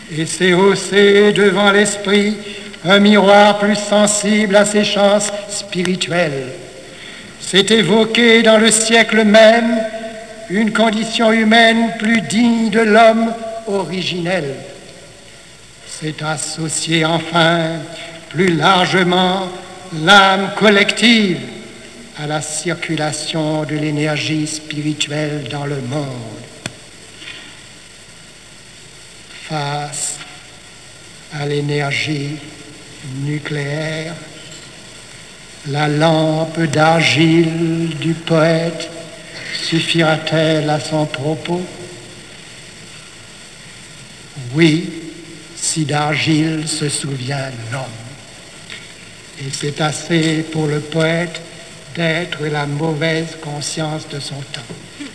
et s'est haussé devant l'esprit un miroir plus sensible à ses chances spirituelles. S'est évoqué dans le siècle même une condition humaine plus digne de l'homme originel. S'est associé enfin plus largement l'âme collective à la circulation de l'énergie spirituelle dans le monde. Face à l'énergie nucléaire, la lampe d'argile du poète suffira-t-elle à son propos? Oui, si d'argile se souvient l'homme. Et c'est assez pour le poète d'être la mauvaise conscience de son temps.